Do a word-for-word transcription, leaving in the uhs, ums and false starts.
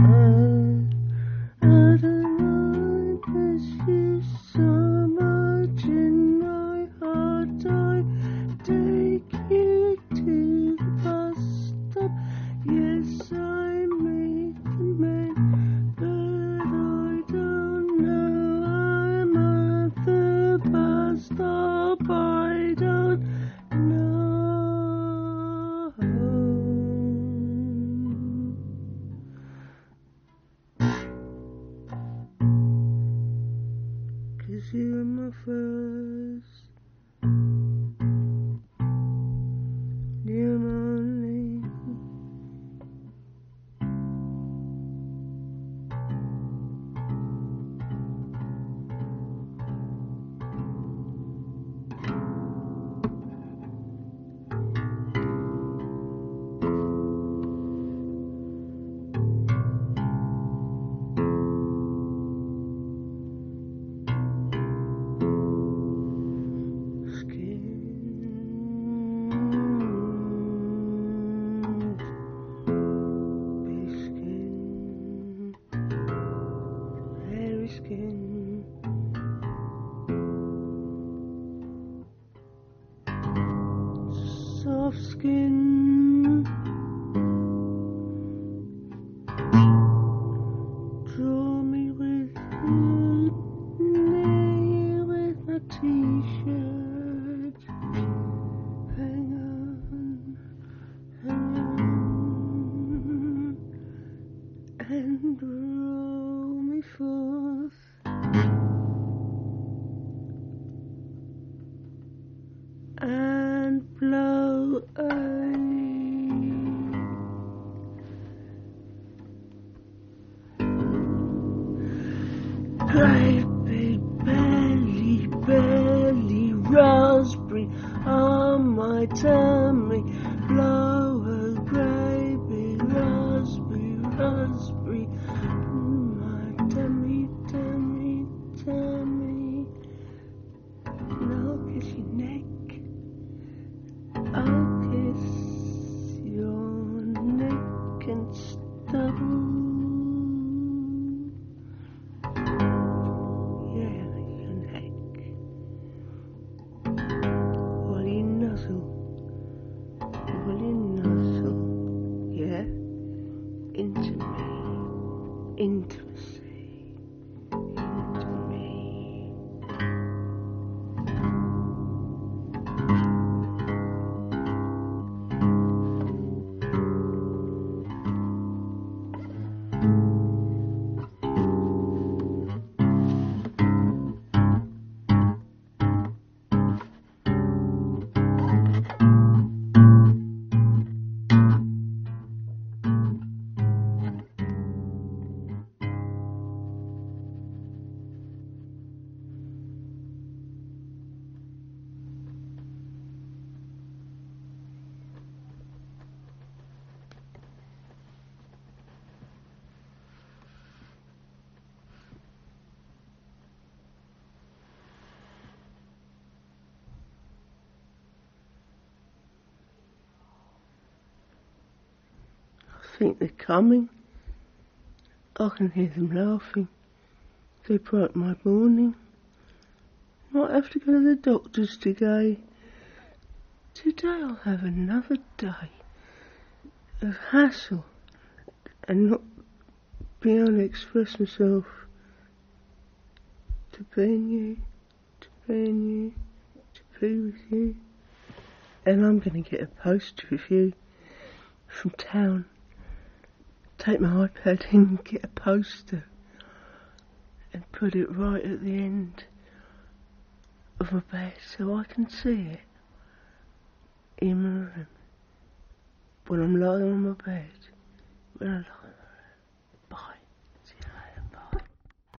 You were my first, you were only. Skin, soft skin, draw me with you, knee with a t-shirt, hang on, hang on, and roll me forth. And blow away. Great big belly, belly, raspberry on my tummy. Blow a great big raspberry, raspberry on my tummy, tummy, tummy. And I'll kiss your neck. I'll kiss your neck and stubble. Yeah, your neck. While you nuzzle, while you nuzzle, yeah, into me, intimacy, into me. I think they're coming. I can hear them laughing. They broke my morning. Might have to go to the doctor's today. Today I'll have another day of hassle and not be able to express myself to be in you, to be in you, to be with you. And I'm going to get a poster of you from town. Take my iPad in and get a poster and put it right at the end of my bed so I can see it in my room when I'm lying on my bed, when I lie.